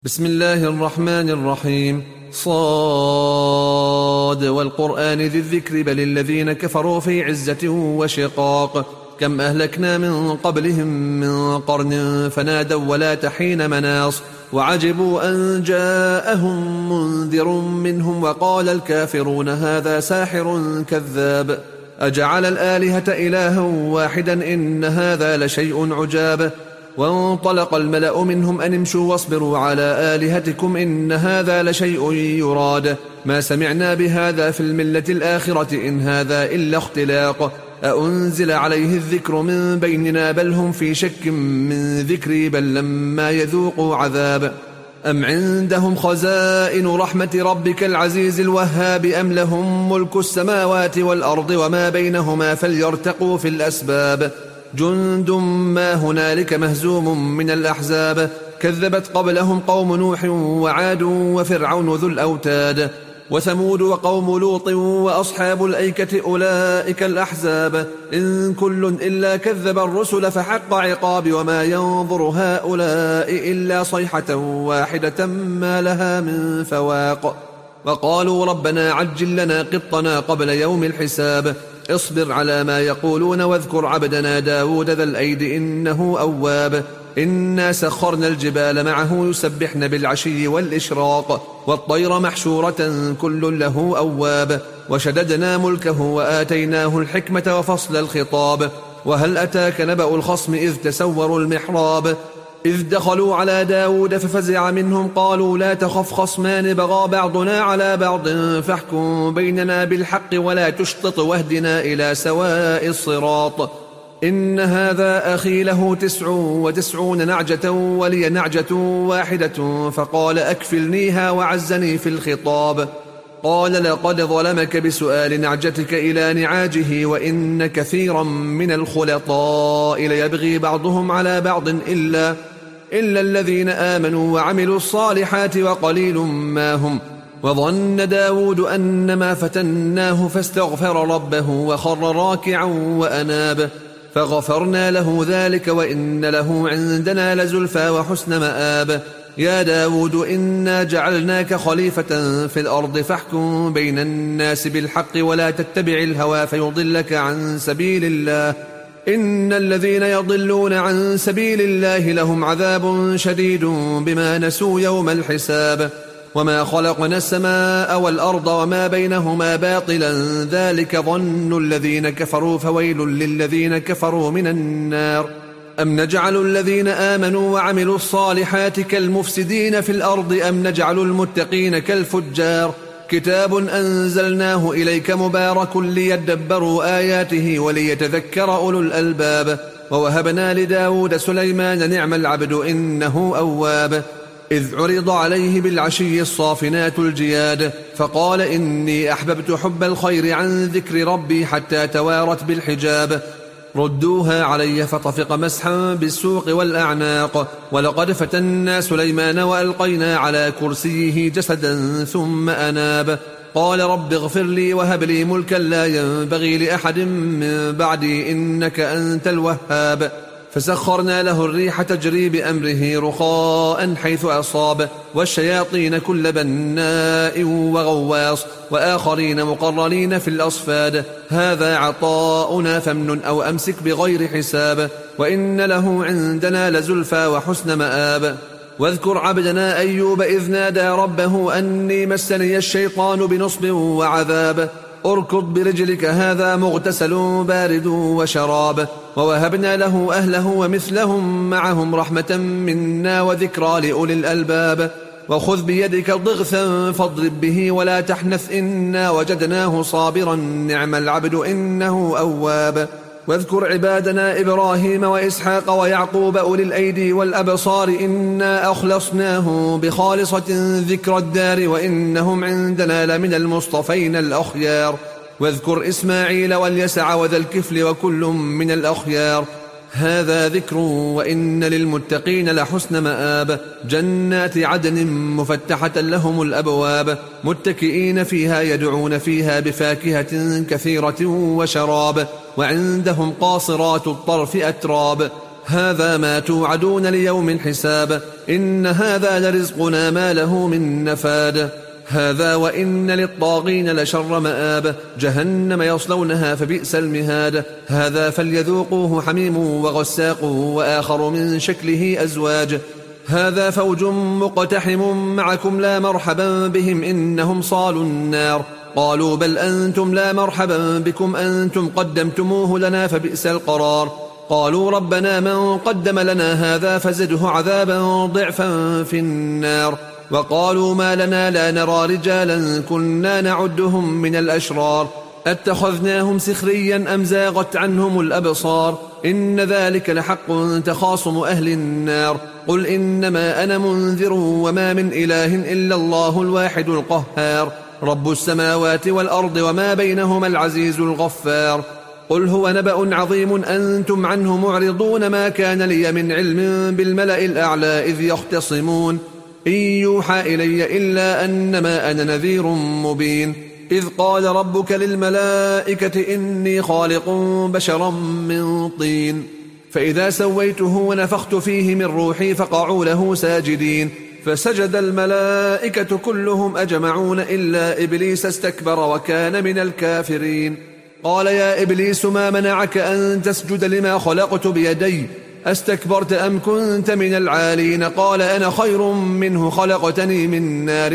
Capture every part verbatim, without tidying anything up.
بسم الله الرحمن الرحيم. صاد والقرآن ذي الذكر بل الذين كفروا في عزة وشقاق. كم أهلكنا من قبلهم من قرن فنادوا ولا تحين مناص وعجبوا أن جاءهم منذر منهم وقال الكافرون هذا ساحر كذاب أجعل الآلهة إلها واحدا إن هذا لشيء عجاب. وانطلق الملأ منهم أن امشوا واصبروا على آلهتكم إن هذا لشيء يراد ما سمعنا بهذا في الملة الآخرة إن هذا إلا اختلاق أأنزل عليه الذكر من بيننا بل هم في شك من ذكري بل لما يذوقوا عذاب. أم عندهم خزائن رحمة ربك العزيز الوهاب أم لهم ملك السماوات والأرض وما بينهما فليرتقوا في الأسباب. جند ما هنالك مهزوم من الأحزاب كذبت قبلهم قوم نوح وعاد وفرعون ذو الأوتاد وثمود وقوم لوط وأصحاب الأيكة أولئك الأحزاب إن كل إلا كذب الرسل فحق عقاب وما ينظر هؤلاء إلا صيحة واحدة ما لها من فواق. وقالوا ربنا عجل لنا قطنا قبل يوم الحساب اصبر على ما يقولون واذكر عبدنا داود ذا الأيد إنه أواب. إنا سخرنا الجبال معه يسبحن بالعشي والإشراق والطير محشورة كل له أواب. وشددنا ملكه وآتيناه الحكمة وفصل الخطاب. وهل أتاك نبأ الخصم إذ تسوروا المحراب إذ دخلوا على داود ففزع منهم قالوا لا تخف خصمان بغى بعضنا على بعض فاحكم بيننا بالحق ولا تشطط واهدنا إلى سواء الصراط. إن هذا أخي له تسع وتسعون نعجة ولي نعجة واحدة فقال أكفلنيها وعزني في الخطاب. قال لقد ظلمك بسؤال نعجتك إلى نعاجه وإن كثيرا من الخلطاء ليبغي بعضهم على بعض إلا إلا الذين آمنوا وعملوا الصالحات وقليل ما هم. وظن داود أنما فتناه فاستغفر ربه وخر راكعا وأناب فغفرنا له ذلك وإن له عندنا لزلفى وحسن مآب. يا داود إنا جعلناك خليفة في الأرض فاحكم بين الناس بالحق ولا تتبع الهوى فيضلك عن سبيل الله إن الذين يضلون عن سبيل الله لهم عذاب شديد بما نسوا يوم الحساب. وما خلقنا السماء والأرض وما بينهما باطلا ذلك ظن الذين كفروا فويل للذين كفروا من النار. أم نجعل الذين آمنوا وعملوا الصالحات كالمفسدين في الأرض أم نجعل المتقين كالفجار. كتاب أنزلناه إليك مبارك ليدبروا آياته وليتذكر أولو الألباب. ووهبنا لداود سليمان نعم العبد إنه أواب. إذ عرض عليه بالعشي الصافنات الجياد فقال إني أحببت حب الخير عن ذكر ربي حتى توارت بالحجاب. ردوها علي فطفق مسحا بالسوق والأعناق. ولقد فتنا سليمان وألقينا على كرسيه جسدا ثم أناب. قال رب اغفر لي وهب لي ملكا لا ينبغي لأحد من بعدي إنك أنت الوهاب. فسخرنا له الريح تجري بأمره رخاء حيث أصاب والشياطين كل بناء وغواص وآخرين مقرنين في الأصفاد. هذا عطاؤنا فامنن أو أمسك بغير حساب وإن له عندنا لزلفى وحسن مآب. واذكر عبدنا أيوب إذ نادى ربه أني مسني الشيطان بنصب وعذاب. اركض برجلك هذا مغتسل بارد وشراب. ووهبنا له أهله ومثلهم معهم رحمة منا وذكرى لأولي الألباب. وخذ بيدك ضغثا فاضرب به ولا تحنث إنا وجدناه صابرا نعم العبد إنه أواب. واذكر عبادنا إبراهيم وإسحاق ويعقوب أولي الأيدي والأبصار إنا أخلصناه بخالصة ذكر الدار وإنهم عندنا لمن المصطفين الأخيار. واذكر إسماعيل واليسع وذا الكفل وكل من الأخيار. هذا ذكر وإن للمتقين لحسن مآب. جنات عدن مفتحة لهم الأبواب متكئين فيها يدعون فيها بفاكهة كثيرة وشراب. وعندهم قاصرات الطرف أتراب هذا ما توعدون ليوم الحساب إن هذا لرزقنا ما له من نفاد هذا وإن للطاغين لشر مآب جهنم يصلونها فبئس المهاد هذا فليذوقوه حميم وغساق وآخر من شكله أزواج هذا فوج مقتحم معكم لا مرحبا بهم إنهم صالوا النار قالوا بل أنتم لا مرحبا بكم أنتم قدمتموه لنا فبئس القرار قالوا ربنا من قدم لنا هذا فزده عذابا ضعفا في النار وقالوا ما لنا لا نرى رجالا كنا نعدهم من الأشرار أتخذناهم سخريا أم زاغت عنهم الأبصار إن ذلك لحق تخاصم أهل النار قل إنما أنا منذر وما من إله إلا الله الواحد القهار رب السماوات والأرض وما بينهما العزيز الغفار قل هو نبأ عظيم أنتم عنه معرضون ما كان لي من علم بالملأ الأعلى إذ يختصمون إن يوحى إلي إلا أنما أنا نذير مبين إذ قال ربك للملائكة إني خالق بشرا من طين فإذا سويته ونفخت فيه من روحي فقعوا له ساجدين فسجد الملائكة كلهم أجمعون إلا إبليس استكبر وكان من الكافرين قال يا إبليس ما منعك أن تسجد لما خلقت بيدي أستكبرت أم كنت من العالين قال أنا خير منه خلقتني من نار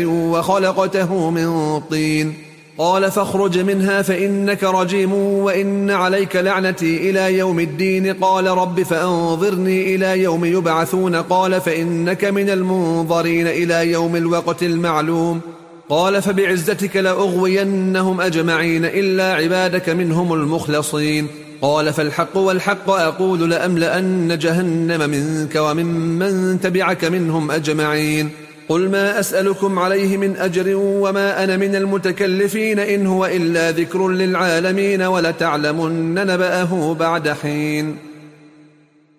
وخلقته من طين قال فاخرج منها فإنك رجيم وإن عليك لعنتي إلى يوم الدين قال رب فأنظرني إلى يوم يبعثون قال فإنك من المنظرين إلى يوم الوقت المعلوم قال فبعزتك لأغوينهم أجمعين إلا عبادك منهم المخلصين قال فالحق والحق أقول لأملأن جهنم منك وممن تبعك منهم أجمعين قل ما أسألكم عليه من أجر وما أنا من المتكلفين إن هو إلا ذكر للعالمين ولتعلمن نبأه بعد حين